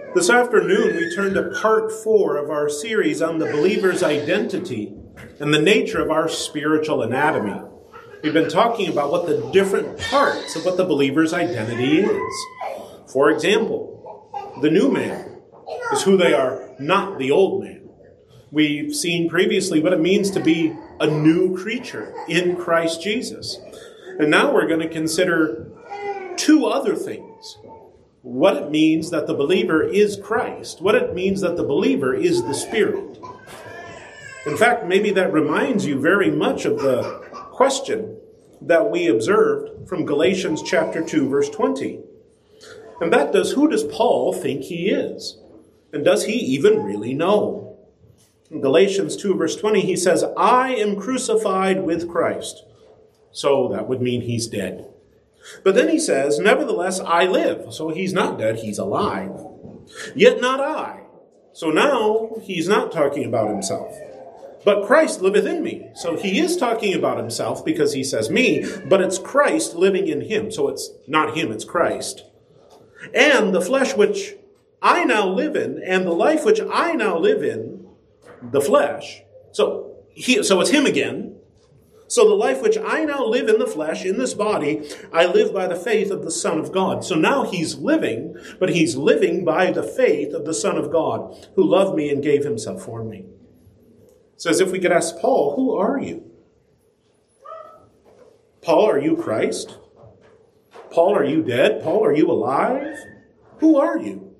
This afternoon, we turn to part 4 of our series on the believer's identity and the nature of our spiritual anatomy. We've been talking about what the different parts of what the believer's identity is. For example, the new man is who they are, not the old man. We've seen previously what it means to be a new creature in Christ Jesus. And now we're going to consider 2 other things. What it means that the believer is Christ. What it means that the believer is the Spirit. In fact, maybe that reminds you very much of the question that we observed from Galatians chapter 2, verse 20. And that does, who does Paul think he is? And does he even really know? In Galatians 2, verse 20, he says, I am crucified with Christ. So that would mean he's dead. But then he says, nevertheless, I live. So he's not dead, he's alive. Yet not I. So now he's not talking about himself. But Christ liveth in me. So he is talking about himself because he says me, but it's Christ living in him. So it's not him, it's Christ. And the flesh which I now live in, and the life which I now live in, the flesh. So it's him again. So the life which I now live in the flesh, in this body, I live by the faith of the Son of God. So now he's living, but he's living by the faith of the Son of God, who loved me and gave himself for me. So as if we could ask Paul, who are you? Paul, are you Christ? Paul, are you dead? Paul, are you alive? Who are you?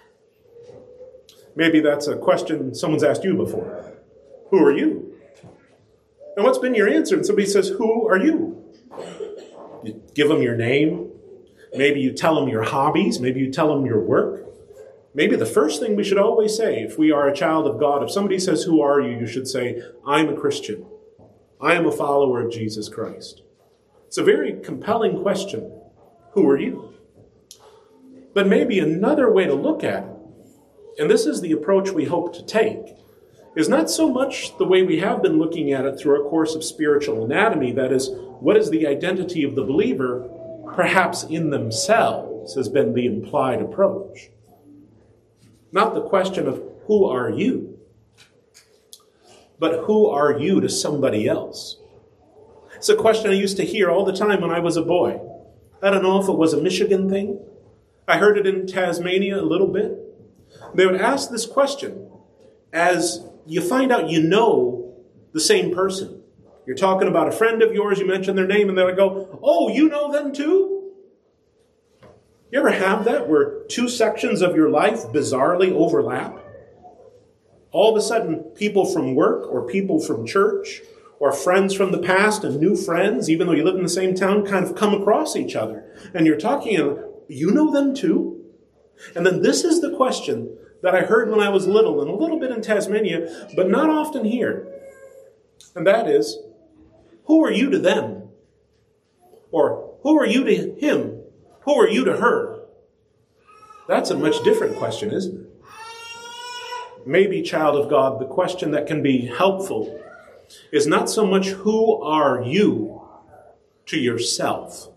Maybe that's a question someone's asked you before. Who are you? And what's been your answer? And somebody says, who are you? You give them your name. Maybe you tell them your hobbies. Maybe you tell them your work. Maybe the first thing we should always say if we are a child of God, if somebody says, who are you? You should say, I'm a Christian. I am a follower of Jesus Christ. It's a very compelling question. Who are you? But maybe another way to look at it, and this is the approach we hope to take, is not so much the way we have been looking at it through our course of spiritual anatomy, that is, what is the identity of the believer, perhaps in themselves, has been the implied approach. Not the question of who are you, but who are you to somebody else? It's a question I used to hear all the time when I was a boy. I don't know if it was a Michigan thing. I heard it in Tasmania a little bit. They would ask this question as you find out you know the same person. You're talking about a friend of yours, you mention their name, and they would go, oh, you know them too? You ever have that where 2 sections of your life bizarrely overlap? All of a sudden, people from work or people from church or friends from the past and new friends, even though you live in the same town, kind of come across each other. And you're talking, and you know them too? And then this is the question that I heard when I was little, and a little bit in Tasmania, but not often here. And that is, who are you to them? Or who are you to him? Who are you to her? That's a much different question, isn't it? Maybe, child of God, the question that can be helpful is not so much who are you to yourself,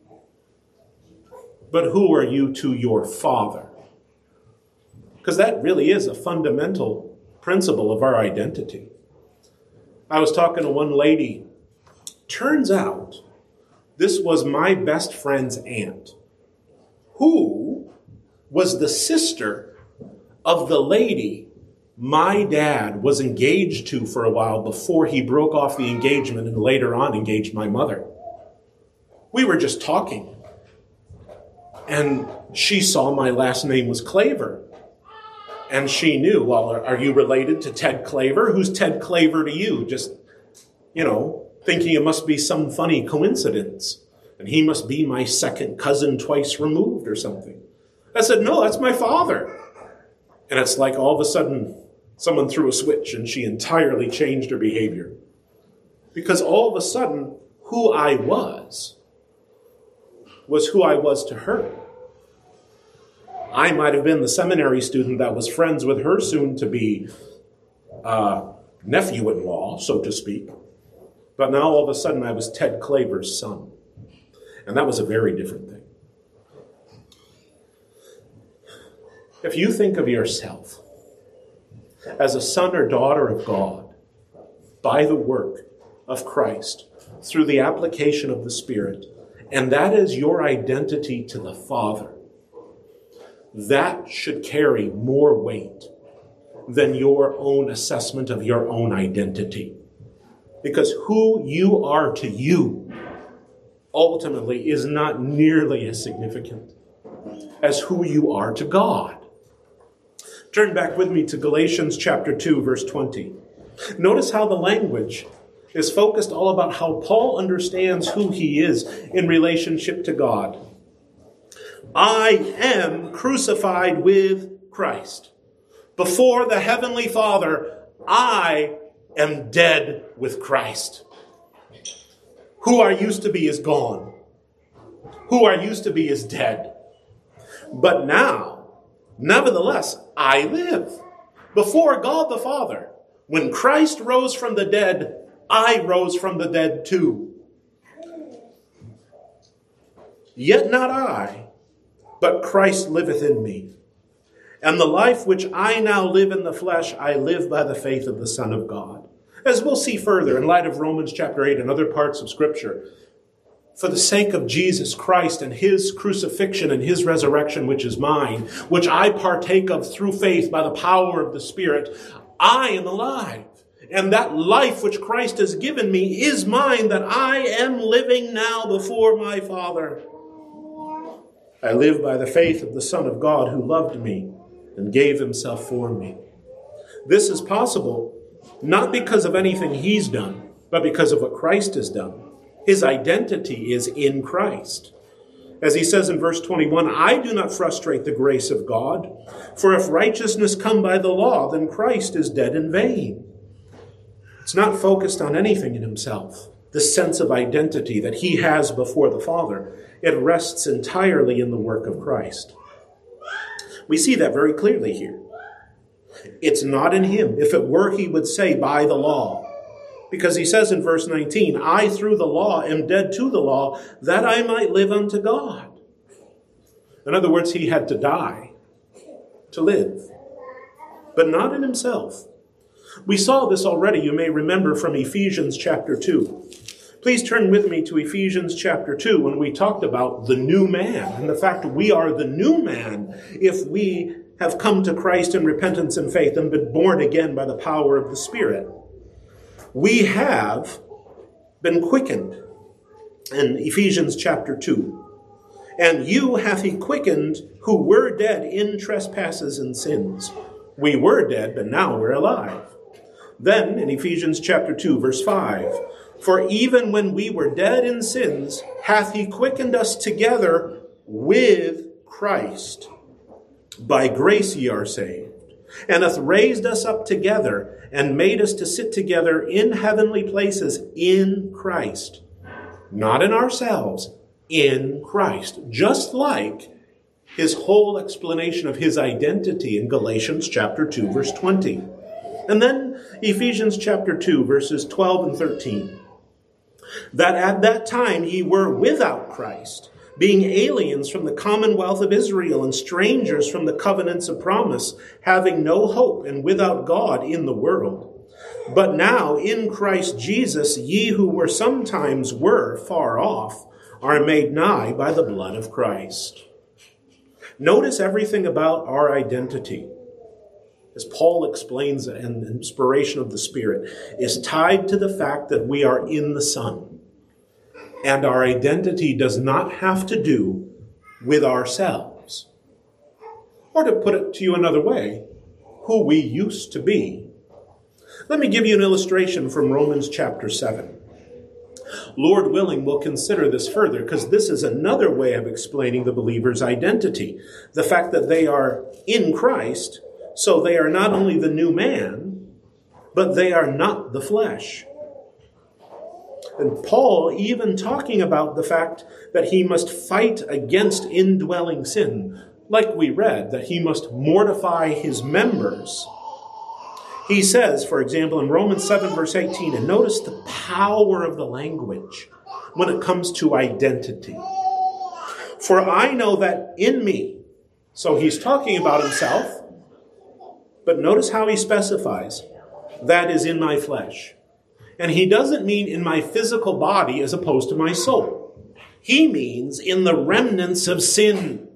but who are you to your Father? Because that really is a fundamental principle of our identity. I was talking to one lady. Turns out this was my best friend's aunt, who was the sister of the lady my dad was engaged to for a while before he broke off the engagement and later on engaged my mother. We were just talking, and she saw my last name was Claver. And she knew, well, are you related to Ted Claver? Who's Ted Claver to you? Just, thinking it must be some funny coincidence. And he must be my second cousin twice removed or something. I said, no, that's my father. And it's like all of a sudden someone threw a switch and she entirely changed her behavior. Because all of a sudden, who I was who I was to her. I might have been the seminary student that was friends with her soon-to-be nephew-in-law, so to speak. But now all of a sudden I was Ted Claver's son. And that was a very different thing. If you think of yourself as a son or daughter of God by the work of Christ through the application of the Spirit, and that is your identity to the Father, that should carry more weight than your own assessment of your own identity. Because who you are to you ultimately is not nearly as significant as who you are to God. Turn back with me to Galatians chapter 2, verse 20. Notice how the language is focused all about how Paul understands who he is in relationship to God. I am crucified with Christ. Before the Heavenly Father, I am dead with Christ. Who I used to be is gone. Who I used to be is dead. But now, nevertheless, I live. Before God the Father, when Christ rose from the dead, I rose from the dead too. Yet not I, but Christ liveth in me. And the life which I now live in the flesh, I live by the faith of the Son of God. As we'll see further in light of Romans chapter 8 and other parts of Scripture, for the sake of Jesus Christ and his crucifixion and his resurrection, which is mine, which I partake of through faith by the power of the Spirit, I am alive. And that life which Christ has given me is mine, that I am living now before my Father. I live by the faith of the Son of God who loved me and gave himself for me. This is possible not because of anything he's done, but because of what Christ has done. His identity is in Christ. As he says in verse 21, I do not frustrate the grace of God, for if righteousness come by the law, then Christ is dead in vain. It's not focused on anything in himself, the sense of identity that he has before the Father. It rests entirely in the work of Christ. We see that very clearly here. It's not in him. If it were, he would say, by the law. Because he says in verse 19, I through the law am dead to the law, that I might live unto God. In other words, he had to die to live, but not in himself. We saw this already, you may remember, from Ephesians chapter 2. Please turn with me to Ephesians chapter 2 when we talked about the new man and the fact that we are the new man if we have come to Christ in repentance and faith and been born again by the power of the Spirit. We have been quickened in Ephesians chapter 2. And you hath he quickened who were dead in trespasses and sins. We were dead, but now we're alive. Then in Ephesians chapter 2, verse 5, for even when we were dead in sins, hath he quickened us together with Christ. By grace ye are saved, and hath raised us up together, and made us to sit together in heavenly places in Christ. Not in ourselves, in Christ. Just like his whole explanation of his identity in Galatians chapter 2, verse 20. And then Ephesians chapter 2, verses 12 and 13. That at that time ye were without Christ, being aliens from the commonwealth of Israel and strangers from the covenants of promise, having no hope and without God in the world. But now in Christ Jesus, ye who were sometimes were far off, are made nigh by the blood of Christ. Notice everything about our identity, as Paul explains it in the inspiration of the Spirit, is tied to the fact that we are in the Son. And our identity does not have to do with ourselves. Or to put it to you another way, who we used to be. Let me give you an illustration from Romans chapter 7. Lord willing, we'll consider this further, because this is another way of explaining the believer's identity. The fact that they are in Christ, so they are not only the new man, but they are not the flesh. And Paul even talking about the fact that he must fight against indwelling sin, like we read, that he must mortify his members. He says, for example, in Romans 7, verse 18, and notice the power of the language when it comes to identity. For I know that in me, So he's talking about himself, but notice how he specifies, that is in my flesh. And he doesn't mean in my physical body as opposed to my soul. He means in the remnants of sin.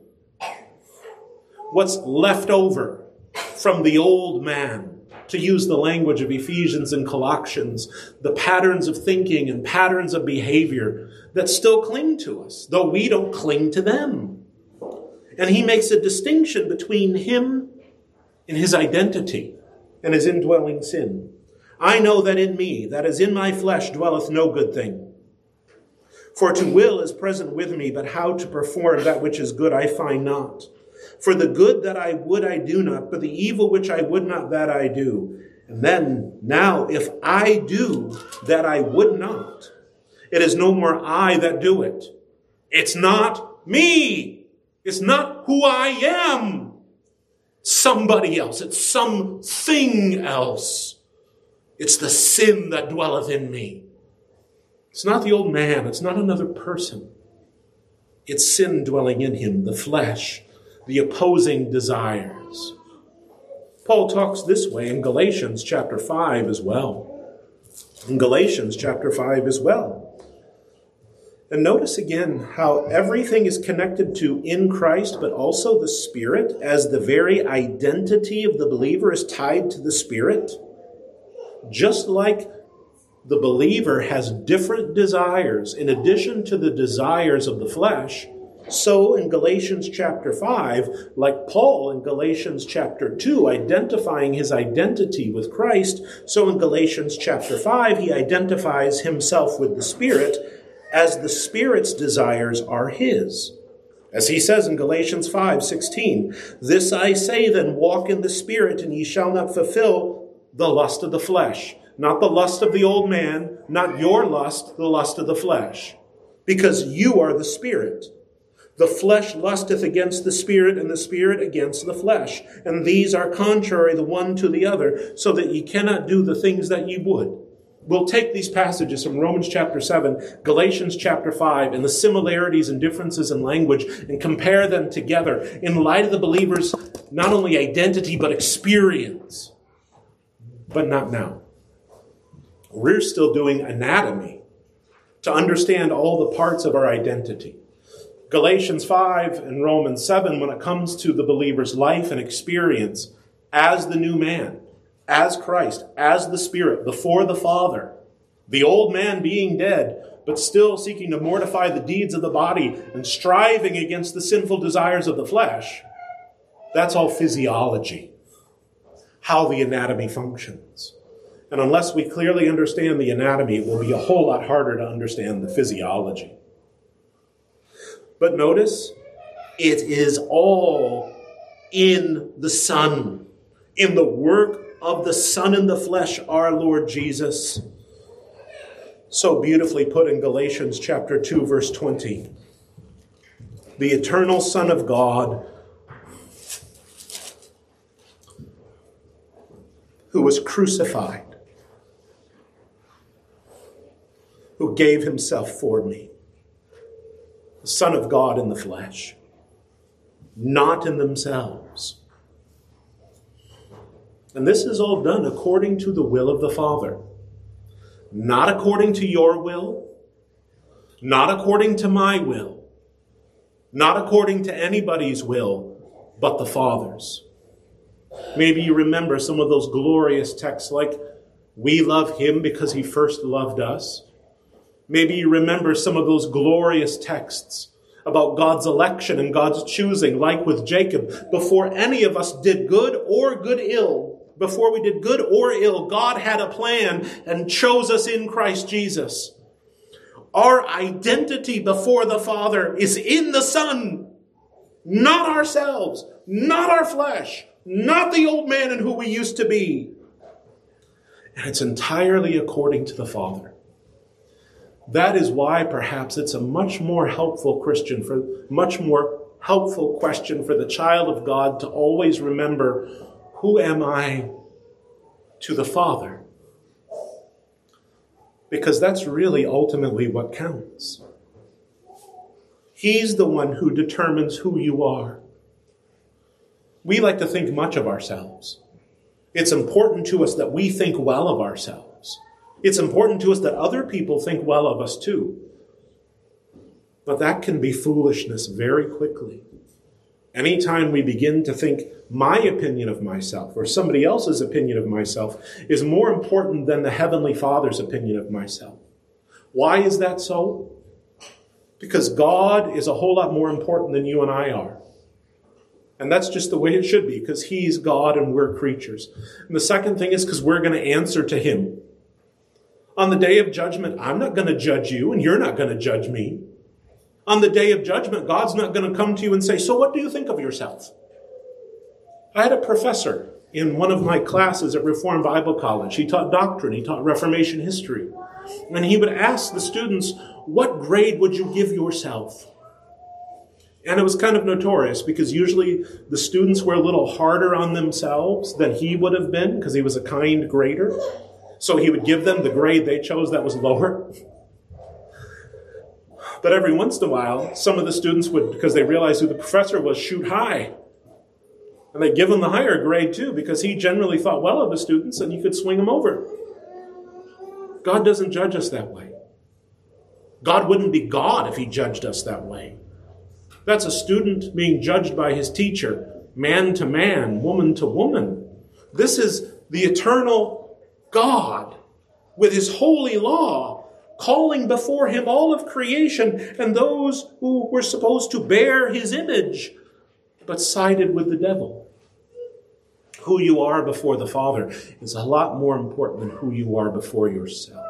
What's left over from the old man, to use the language of Ephesians and Colossians, the patterns of thinking and patterns of behavior that still cling to us, though we don't cling to them. And he makes a distinction between him and his identity and his indwelling sin. I know that in me, that is in my flesh, dwelleth no good thing. For to will is present with me, but how to perform that which is good I find not. For the good that I would I do not, but the evil which I would not that I do. And then, now, if I do that I would not, it is no more I that do it. It's not me. It's not who I am. Somebody else. It's something else. It's the sin that dwelleth in me. It's not the old man. It's not another person. It's sin dwelling in him, the flesh, the opposing desires. Paul talks this way in Galatians chapter 5 as well. In Galatians chapter 5 as well. And notice again how everything is connected to in Christ, but also the Spirit, as the very identity of the believer is tied to the Spirit. Just like the believer has different desires in addition to the desires of the flesh, so in Galatians chapter 5, like Paul in Galatians chapter 2, identifying his identity with Christ, so in Galatians chapter 5, he identifies himself with the Spirit as the Spirit's desires are his. As he says in Galatians 5:16, "This I say then, walk in the Spirit, and ye shall not fulfill the lust of the flesh." Not the lust of the old man, not your lust, the lust of the flesh. Because you are the Spirit. The flesh lusteth against the Spirit, and the Spirit against the flesh. And these are contrary the one to the other, so that ye cannot do the things that ye would. We'll take these passages from Romans chapter 7, Galatians chapter 5, and the similarities and differences in language, and compare them together in light of the believer's not only identity, but experience. But not now. We're still doing anatomy to understand all the parts of our identity. Galatians 5 and Romans 7, when it comes to the believer's life and experience as the new man, as Christ, as the Spirit, before the Father, the old man being dead, but still seeking to mortify the deeds of the body and striving against the sinful desires of the flesh, that's all physiology, how the anatomy functions. And unless we clearly understand the anatomy, it will be a whole lot harder to understand the physiology. But notice, it is all in the Son, in the work of the Son in the flesh, our Lord Jesus. So beautifully put in Galatians chapter 2, verse 20. The eternal Son of God, who was crucified, who gave himself for me. The Son of God in the flesh, not in themselves. And this is all done according to the will of the Father. Not according to your will, not according to my will, not according to anybody's will, but the Father's. Maybe you remember some of those glorious texts like, "We love him because he first loved us." Maybe you remember some of those glorious texts about God's election and God's choosing, like with Jacob. Before any of us did good or ill, before we did good or ill, God had a plan and chose us in Christ Jesus. Our identity before the Father is in the Son, not ourselves, not our flesh, not the old man and who we used to be. And it's entirely according to the Father. That is why perhaps it's a much more helpful question for the child of God to always remember, who am I to the Father? Because that's really ultimately what counts. He's the one who determines who you are. We like to think much of ourselves. It's important to us that we think well of ourselves. It's important to us that other people think well of us too. But that can be foolishness very quickly. Anytime we begin to think my opinion of myself or somebody else's opinion of myself is more important than the Heavenly Father's opinion of myself. Why is that so? Because God is a whole lot more important than you and I are. And that's just the way it should be, because He's God and we're creatures. And the second thing is because we're going to answer to Him. On the day of judgment, I'm not going to judge you and you're not going to judge me. On the day of judgment, God's not going to come to you and say, so what do you think of yourself? I had a professor in one of my classes at Reformed Bible College. He taught doctrine. He taught Reformation history. And he would ask the students, what grade would you give yourself? And it was kind of notorious because usually the students were a little harder on themselves than he would have been because he was a kind grader. So he would give them the grade they chose that was lower. But every once in a while, some of the students would, because they realized who the professor was, shoot high. And they'd give him the higher grade too, because he generally thought well of the students and you could swing them over. God doesn't judge us that way. God wouldn't be God if He judged us that way. That's a student being judged by his teacher, man to man, woman to woman. This is the eternal God with His holy law, calling before Him all of creation and those who were supposed to bear His image, but sided with the devil. Who you are before the Father is a lot more important than who you are before yourself.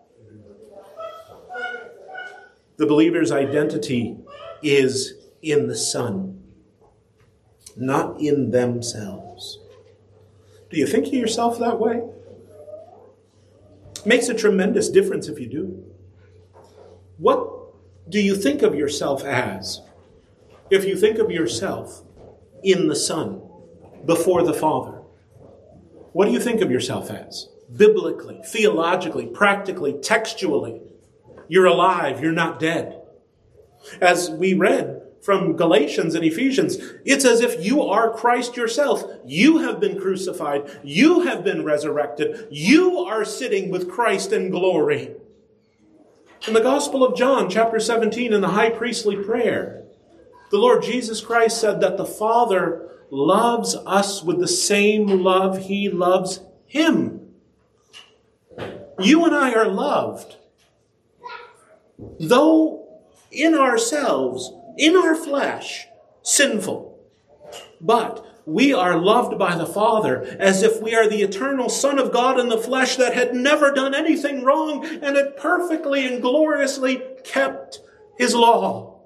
The believer's identity is in the Son, not in themselves. Do you think of yourself that way? It makes a tremendous difference if you do. What do you think of yourself as if you think of yourself in the Son, before the Father? What do you think of yourself as? Biblically, theologically, practically, textually. You're alive, you're not dead. As we read from Galatians and Ephesians, it's as if you are Christ yourself. You have been crucified. You have been resurrected. You are sitting with Christ in glory. In the Gospel of John, chapter 17, in the high priestly prayer, the Lord Jesus Christ said that the Father loves us with the same love He loves Him. You and I are loved. Though in ourselves, in our flesh, sinful. But we are loved by the Father as if we are the eternal Son of God in the flesh that had never done anything wrong and had perfectly and gloriously kept His law.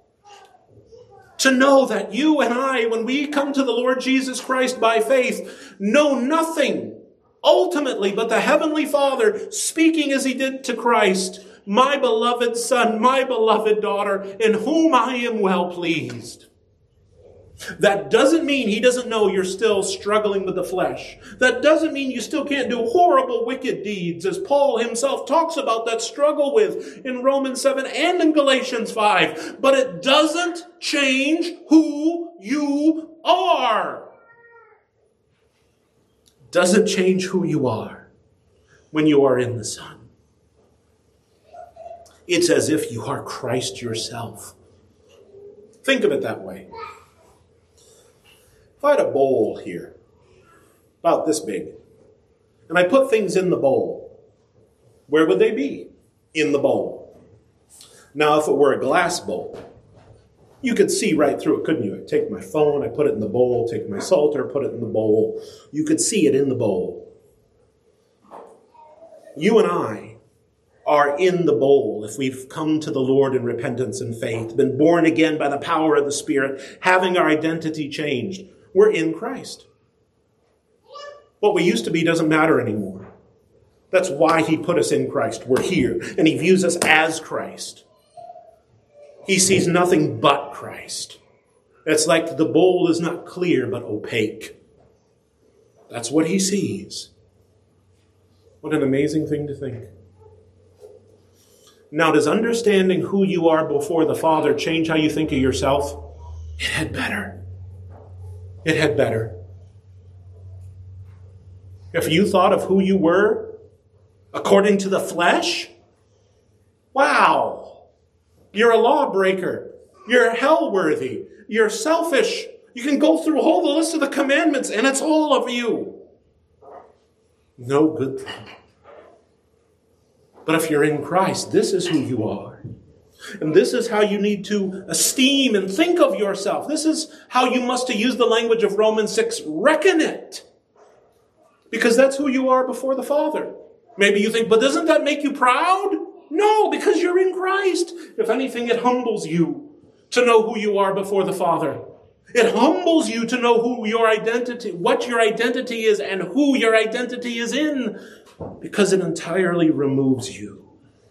To know that you and I, when we come to the Lord Jesus Christ by faith, know nothing ultimately but the Heavenly Father speaking as He did to Christ, my beloved Son, my beloved daughter, in whom I am well pleased. That doesn't mean He doesn't know you're still struggling with the flesh. That doesn't mean you still can't do horrible, wicked deeds, as Paul himself talks about that struggle with in Romans 7 and in Galatians 5. But it doesn't change who you are. Doesn't change who you are when you are in the Son. It's as if you are Christ yourself. Think of it that way. If I had a bowl here, about this big, and I put things in the bowl, where would they be? In the bowl. Now, if it were a glass bowl, you could see right through it, couldn't you? I'd take my phone, I put it in the bowl, take my Psalter, put it in the bowl. You could see it in the bowl. You and I are in the bowl if we've come to the Lord in repentance and faith, been born again by the power of the Spirit, having our identity changed. We're in Christ. What we used to be doesn't matter anymore. That's why He put us in Christ. We're here, and He views us as Christ. He sees nothing but Christ. It's like the bowl is not clear but opaque. That's what He sees. What an amazing thing to think. Now, does understanding who you are before the Father change how you think of yourself? It had better. it had better. If you thought of who you were according to the flesh, wow, you're a lawbreaker. You're hell-worthy. You're selfish. You can go through all the list of the commandments, and it's all of you. No good thing. But if you're in Christ, this is who you are. And this is how you need to esteem and think of yourself. This is how you must, to use the language of Romans 6, reckon it. Because that's who you are before the Father. Maybe you think, but doesn't that make you proud? No, because you're in Christ. If anything, it humbles you to know who you are before the Father. It humbles you to know who your identity, what your identity is and who your identity is in, because it entirely removes you.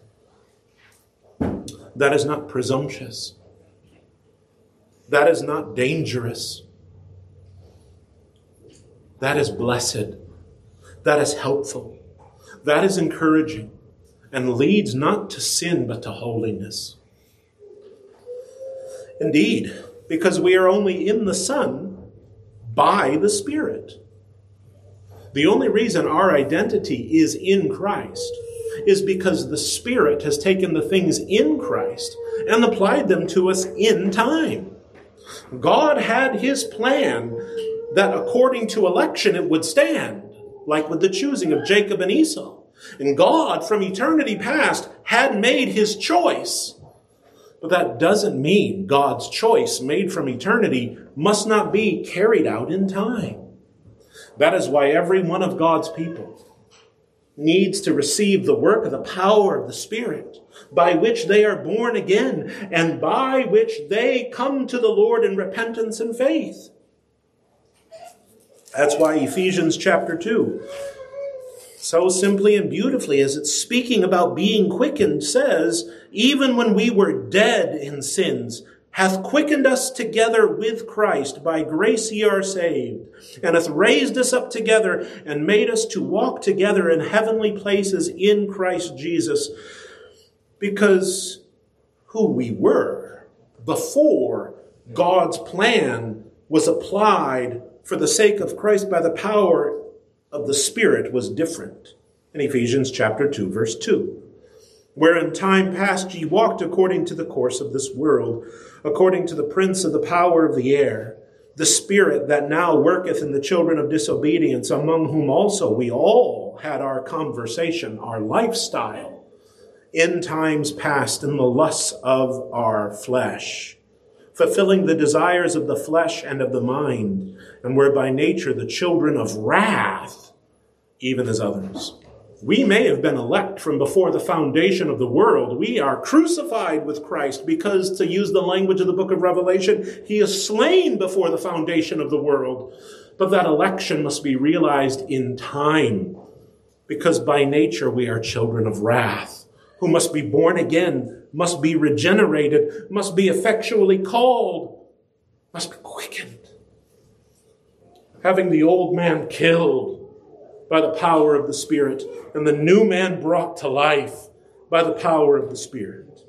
That is not presumptuous. That is not dangerous. That is blessed. That is helpful. That is encouraging and leads not to sin but to holiness. Indeed, because we are only in the Son by the Spirit. The only reason our identity is in Christ is because the Spirit has taken the things in Christ and applied them to us in time. God had his plan that according to election it would stand, like with the choosing of Jacob and Esau. And God, from eternity past, had made his choice. But that doesn't mean God's choice made from eternity must not be carried out in time. That is why every one of God's people needs to receive the work of the power of the Spirit, by which they are born again, and by which they come to the Lord in repentance and faith. That's why Ephesians chapter 2, so simply and beautifully as it's speaking about being quickened, says, even when we were dead in sins, hath quickened us together with Christ. By grace ye are saved, and hath raised us up together, and made us to walk together in heavenly places in Christ Jesus. Because who we were before God's plan was applied for the sake of Christ by the power of the Spirit was different. In Ephesians chapter 2, verse 2. Where in time past ye walked according to the course of this world, according to the prince of the power of the air, the spirit that now worketh in the children of disobedience, among whom also we all had our conversation, our lifestyle, in times past in the lusts of our flesh, fulfilling the desires of the flesh and of the mind, and were by nature the children of wrath, even as others. We may have been elect from before the foundation of the world. We are crucified with Christ because, to use the language of the book of Revelation, he is slain before the foundation of the world. But that election must be realized in time, because by nature we are children of wrath, who must be born again, must be regenerated, must be effectually called, must be quickened. Having the old man killed by the power of the Spirit, and the new man brought to life by the power of the Spirit.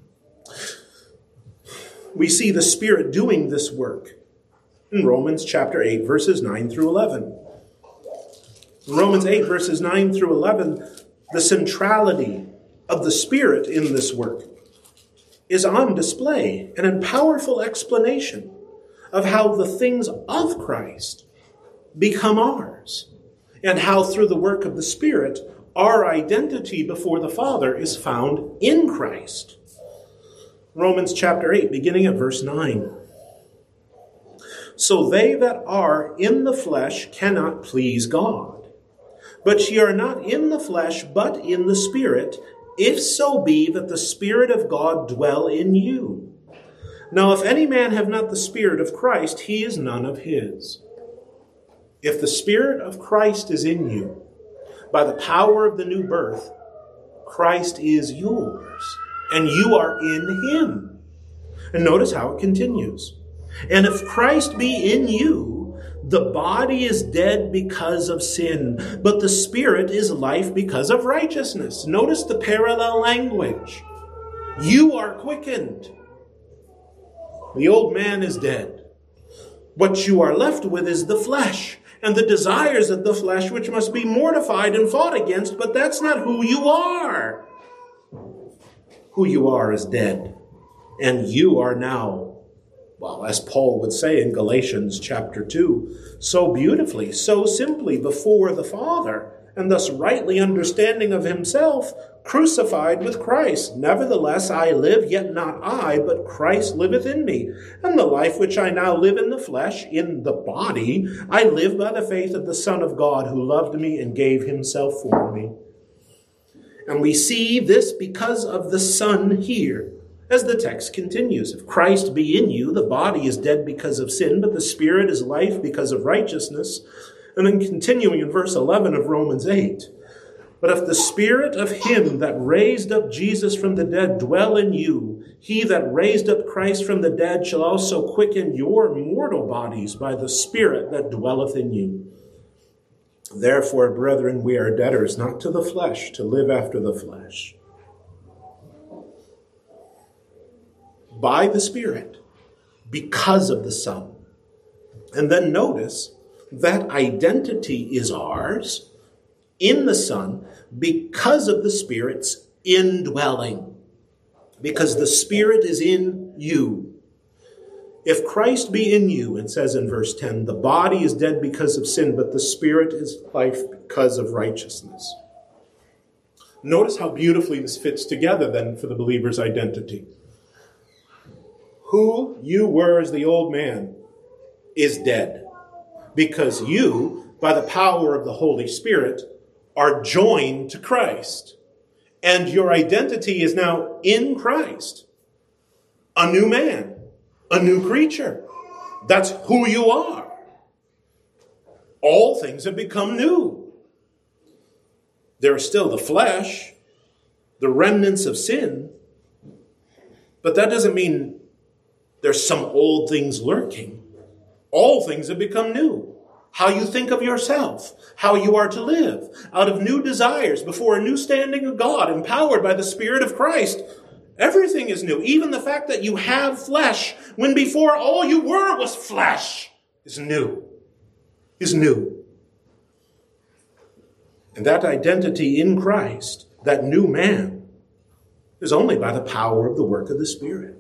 We see the Spirit doing this work in Romans chapter 8, verses 9 through 11. In Romans 8, verses 9 through 11, the centrality of the Spirit in this work is on display and in powerful explanation of how the things of Christ become ours, and how through the work of the Spirit, our identity before the Father is found in Christ. Romans chapter 8, beginning at verse 9. So they that are in the flesh cannot please God. But ye are not in the flesh, but in the Spirit, if so be that the Spirit of God dwell in you. Now if any man have not the Spirit of Christ, he is none of his. If the Spirit of Christ is in you, by the power of the new birth, Christ is yours, and you are in him. And notice how it continues. And if Christ be in you, the body is dead because of sin, but the Spirit is life because of righteousness. Notice the parallel language. You are quickened. The old man is dead. What you are left with is the flesh and the desires of the flesh, which must be mortified and fought against, but that's not who you are. Who you are is dead, and you are now, well, as Paul would say in Galatians chapter 2, so beautifully, so simply before the Father, and thus rightly understanding of himself, crucified with Christ. Nevertheless, I live, yet not I, but Christ liveth in me. And the life which I now live in the flesh, in the body, I live by the faith of the Son of God, who loved me and gave himself for me. And we see this because of the Son here. As the text continues, if Christ be in you, the body is dead because of sin, but the Spirit is life because of righteousness. And then continuing in verse 11 of Romans 8, but if the Spirit of him that raised up Jesus from the dead dwell in you, he that raised up Christ from the dead shall also quicken your mortal bodies by the Spirit that dwelleth in you. Therefore, brethren, we are debtors not to the flesh, to live after the flesh. By the Spirit, because of the Son. And then notice that identity is ours in the Son because of the Spirit's indwelling. Because the Spirit is in you. If Christ be in you, it says in verse 10, the body is dead because of sin, but the Spirit is life because of righteousness. Notice how beautifully this fits together then for the believer's identity. Who you were as the old man is dead. Because you, by the power of the Holy Spirit, are joined to Christ. And your identity is now in Christ. A new man, a new creature. That's who you are. All things have become new. There is still the flesh, the remnants of sin, but that doesn't mean there's some old things lurking. All things have become new. How you think of yourself, how you are to live, out of new desires, before a new standing of God, empowered by the Spirit of Christ. Everything is new. Even the fact that you have flesh, when before all you were was flesh, is new. Is new. And that identity in Christ, that new man, is only by the power of the work of the Spirit.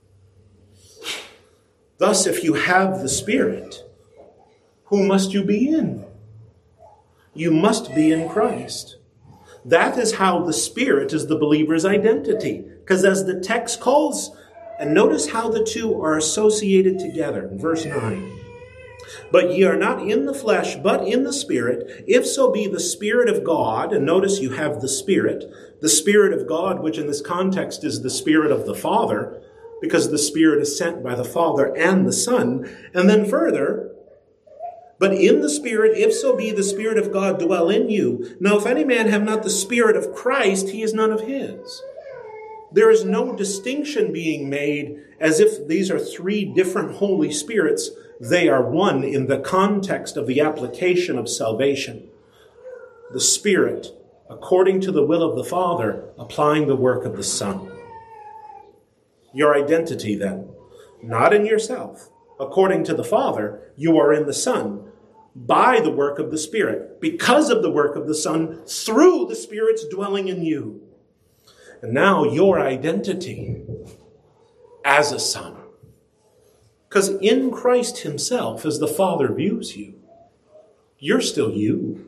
Thus, if you have the Spirit, who must you be in? You must be in Christ. That is how the Spirit is the believer's identity. Because as the text calls, and notice how the two are associated together in verse 9. But ye are not in the flesh, but in the Spirit, if so be the Spirit of God. And notice you have the Spirit of God, which in this context is the Spirit of the Father, because the Spirit is sent by the Father and the Son. And then further, but in the Spirit, if so be the Spirit of God dwell in you. Now, if any man have not the Spirit of Christ, he is none of his. There is no distinction being made as if these are three different Holy Spirits. They are one in the context of the application of salvation. The Spirit, according to the will of the Father, applying the work of the Son. Your identity then, not in yourself. According to the Father, you are in the Son by the work of the Spirit, because of the work of the Son, through the Spirit's dwelling in you. And now your identity as a son. Because in Christ himself, as the Father views you, you're still you.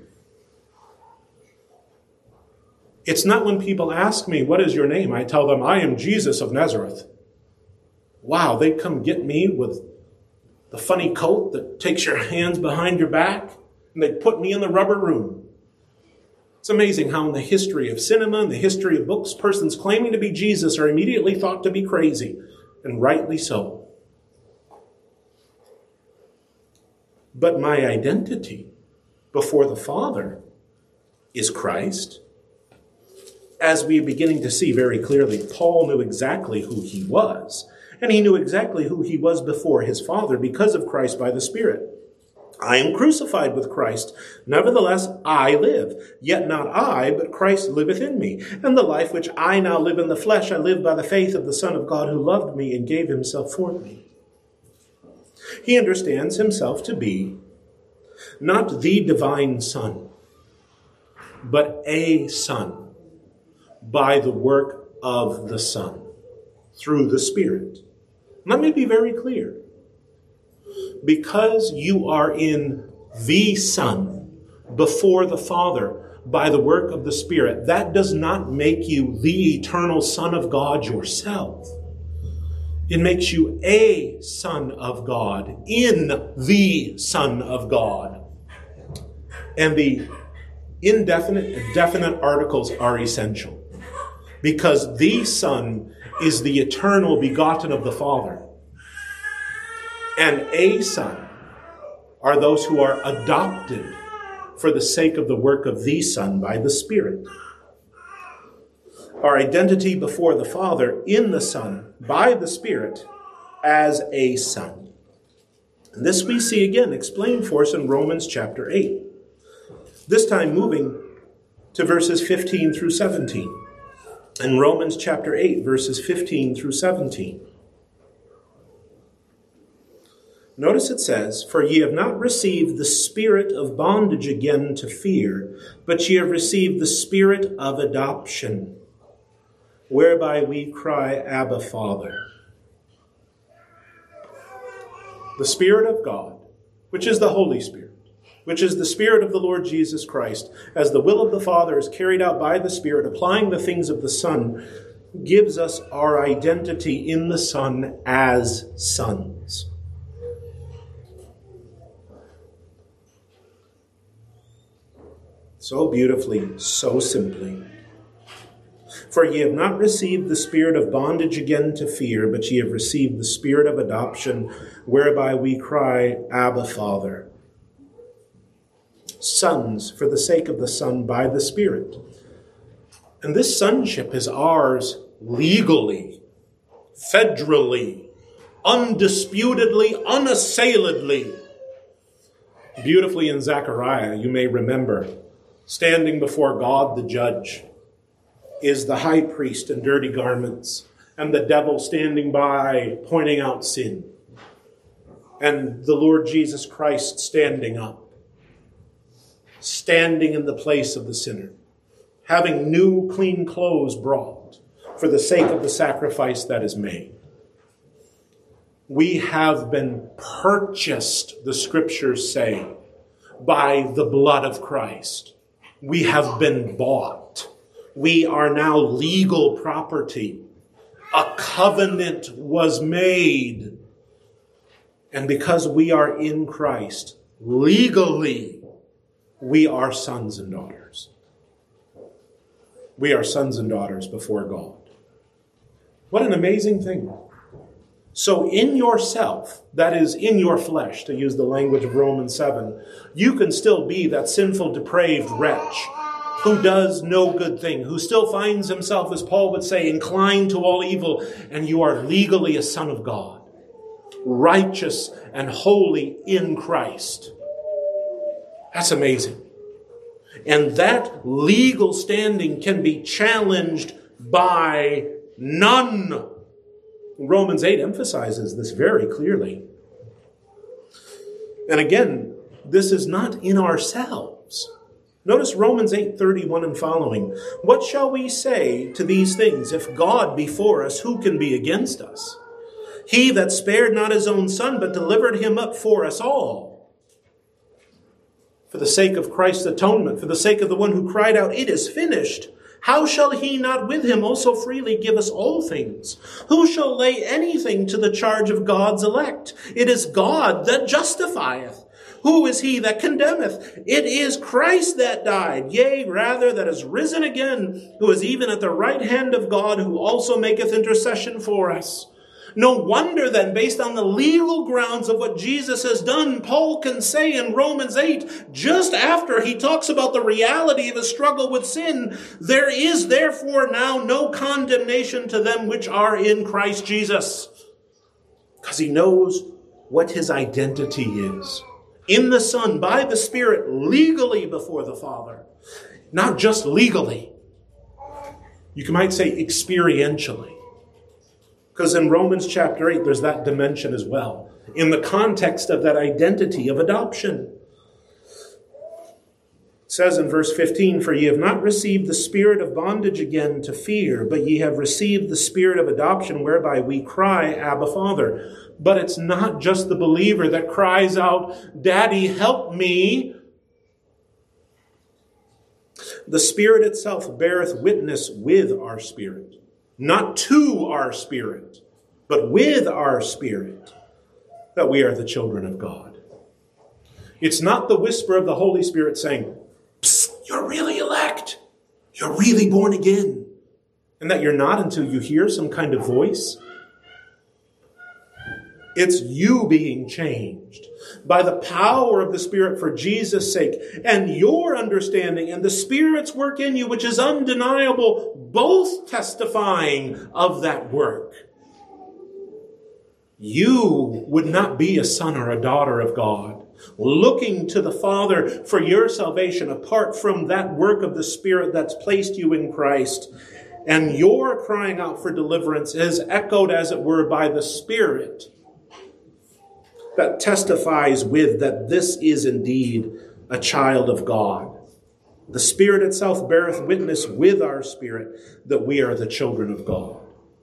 It's not when people ask me, what is your name? I tell them, I am Jesus of Nazareth. Wow, they come get me with the funny coat that takes your hands behind your back, and they put me in the rubber room. It's amazing how in the history of cinema and the history of books, persons claiming to be Jesus are immediately thought to be crazy, and rightly so. But my identity before the Father is Christ. As we're beginning to see very clearly, Paul knew exactly who he was. And he knew exactly who he was before his Father because of Christ by the Spirit. I am crucified with Christ. Nevertheless, I live. Yet not I, but Christ liveth in me. And the life which I now live in the flesh, I live by the faith of the Son of God who loved me and gave himself for me. He understands himself to be not the divine Son, but a Son by the work of the Son through the Spirit. Let me be very clear. Because you are in the Son before the Father by the work of the Spirit, that does not make you the eternal Son of God yourself. It makes you a Son of God in the Son of God. And the indefinite and definite articles are essential, because the Son is the eternal begotten of the Father, and a Son are those who are adopted for the sake of the work of the Son by the Spirit. Our identity before the Father in the Son by the Spirit as a Son. And this we see again explained for us in Romans chapter 8. This time moving to verses 15 through 17. In Romans chapter 8, verses 15 through 17. Notice it says, "For ye have not received the spirit of bondage again to fear, but ye have received the spirit of adoption, whereby we cry, Abba, Father." The Spirit of God, which is the Holy Spirit, which is the Spirit of the Lord Jesus Christ, as the will of the Father is carried out by the Spirit, applying the things of the Son, gives us our identity in the Son as sons. So beautifully, so simply. "For ye have not received the spirit of bondage again to fear, but ye have received the spirit of adoption, whereby we cry, Abba, Father." Sons for the sake of the Son by the Spirit. And this sonship is ours legally, federally, undisputedly, unassailedly. Beautifully in Zechariah, you may remember, standing before God the judge is the high priest in dirty garments, and the devil standing by pointing out sin, and the Lord Jesus Christ standing up, standing in the place of the sinner, having new clean clothes brought for the sake of the sacrifice that is made. We have been purchased, the scriptures say, by the blood of Christ. We have been bought. We are now legal property. A covenant was made. And because we are in Christ, legally, we are sons and daughters. We are sons and daughters before God. What an amazing thing. So in yourself, that is in your flesh, to use the language of Romans 7, you can still be that sinful, depraved wretch who does no good thing, who still finds himself, as Paul would say, inclined to all evil, and you are legally a son of God, righteous and holy in Christ. That's amazing. And that legal standing can be challenged by none. Romans 8 emphasizes this very clearly. And again, this is not in ourselves. Notice Romans 8:31 and following. "What shall we say to these things? If God be for us, who can be against us? He that spared not his own Son, but delivered him up for us all. For the sake of Christ's atonement, for the sake of the one who cried out, 'It is finished,' how shall he not with him also freely give us all things? Who shall lay anything to the charge of God's elect? It is God that justifieth. Who is he that condemneth? It is Christ that died, yea, rather that is risen again, who is even at the right hand of God, who also maketh intercession for us." No wonder then, based on the legal grounds of what Jesus has done, Paul can say in Romans 8, just after he talks about the reality of his struggle with sin, "There is therefore now no condemnation to them which are in Christ Jesus." Because he knows what his identity is. In the Son, by the Spirit, legally before the Father. Not just legally. You might say experientially. Because in Romans chapter 8, there's that dimension as well. in the context of that identity of adoption. It says in verse 15, "For ye have not received the spirit of bondage again to fear, but ye have received the spirit of adoption, whereby we cry, Abba, Father." But it's not just the believer that cries out, "Daddy, help me." The Spirit itself beareth witness with our spirit, not to our spirit, but with our spirit, that we are the children of God. It's not the whisper of the Holy Spirit saying, "Psst, you're really elect. You're really born again." And that you're not until you hear some kind of voice. It's you being changed by the power of the Spirit for Jesus' sake, and your understanding and the Spirit's work in you, which is undeniable, both testifying of that work. You would not be a son or a daughter of God, looking to the Father for your salvation apart from that work of the Spirit that's placed you in Christ. And your crying out for deliverance is echoed, as it were, by the Spirit that testifies with that this is indeed a child of God. The Spirit itself beareth witness with our spirit that we are the children of God.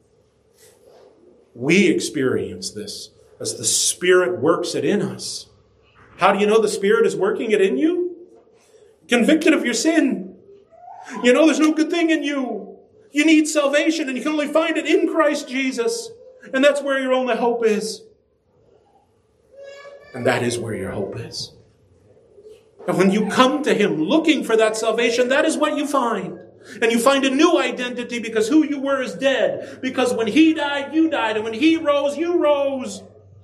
We experience this as the Spirit works it in us. How do you know the Spirit is working it in you? Convicted of your sin. You know there's no good thing in you. You need salvation, and you can only find it in Christ Jesus. And that's where your only hope is. And that is where your hope is. And when you come to Him looking for that salvation, that is what you find. And you find a new identity because who you were is dead. Because when He died, you died. And when He rose, you rose.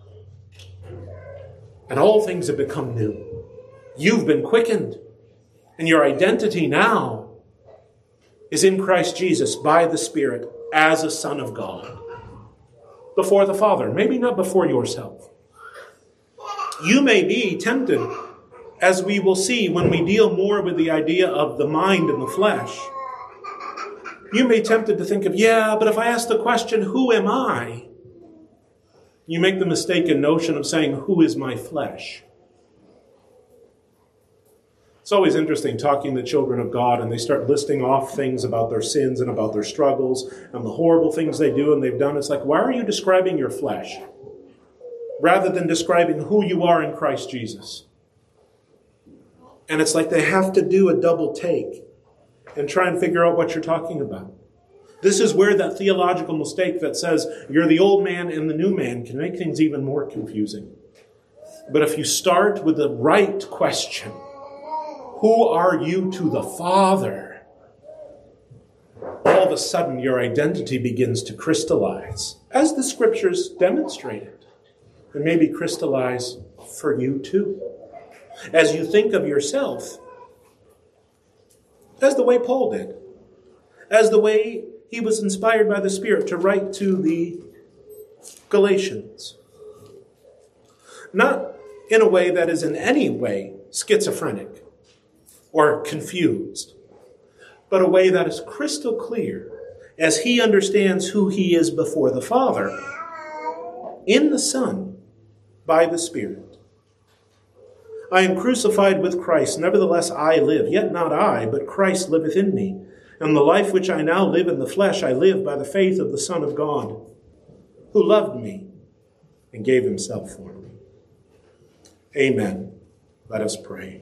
And all things have become new. You've been quickened. And your identity now is in Christ Jesus by the Spirit as a son of God. Before the Father. Maybe not before yourself. You may be tempted, as we will see when we deal more with the idea of the mind and the flesh. You may be tempted to think of, but if I ask the question, who am I? You make the mistaken notion of saying, who is my flesh? It's always interesting talking to children of God, and they start listing off things about their sins and about their struggles and the horrible things they do and they've done. It's like, why are you describing your flesh rather than describing who you are in Christ Jesus? And it's like they have to do a double take and try and figure out what you're talking about. This is where that theological mistake that says you're the old man and the new man can make things even more confusing. But if you start with the right question, who are you to the Father? All of a sudden your identity begins to crystallize, as the Scriptures demonstrated, and maybe crystallize for you too. As you think of yourself as the way Paul did, as the way he was inspired by the Spirit to write to the Galatians. Not in a way that is in any way schizophrenic or confused, but a way that is crystal clear as he understands who he is before the Father, in the Son, by the Spirit. I am crucified with Christ, nevertheless I live, yet not I, but Christ liveth in me. And the life which I now live in the flesh, I live by the faith of the Son of God, who loved me and gave himself for me. Amen. Let us pray.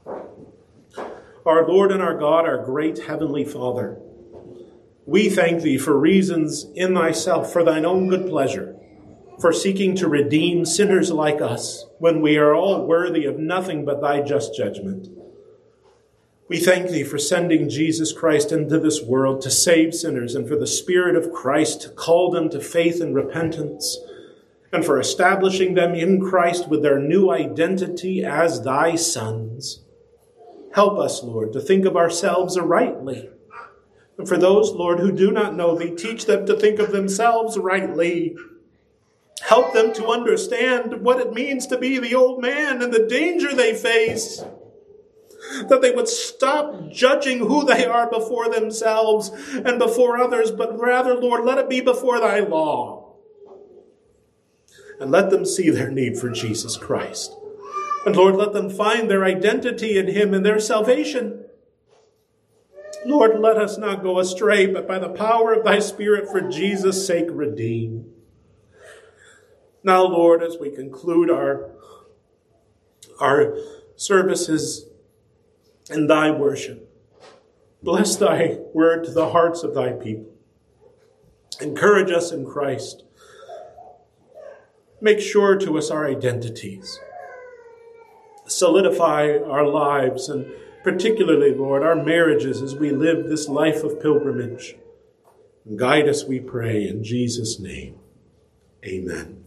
Our Lord and our God, our great heavenly Father, we thank thee for reasons in thyself, for thine own good pleasure, for seeking to redeem sinners like us when we are all worthy of nothing but thy just judgment. We thank thee for sending Jesus Christ into this world to save sinners, and for the Spirit of Christ to call them to faith and repentance, and for establishing them in Christ with their new identity as thy sons. Help us, Lord, to think of ourselves rightly. And for those, Lord, who do not know thee, teach them to think of themselves rightly. Help them to understand what it means to be the old man and the danger they face. That they would stop judging who they are before themselves and before others, but rather, Lord, let it be before thy law. And let them see their need for Jesus Christ. And Lord, let them find their identity in him and their salvation. Lord, let us not go astray, but by the power of thy Spirit for Jesus' sake redeem. Now, Lord, as we conclude our services in thy worship, bless thy word to the hearts of thy people. Encourage us in Christ. Make sure to us our identities. Solidify our lives, and particularly, Lord, our marriages as we live this life of pilgrimage. Guide us, we pray, in Jesus' name. Amen.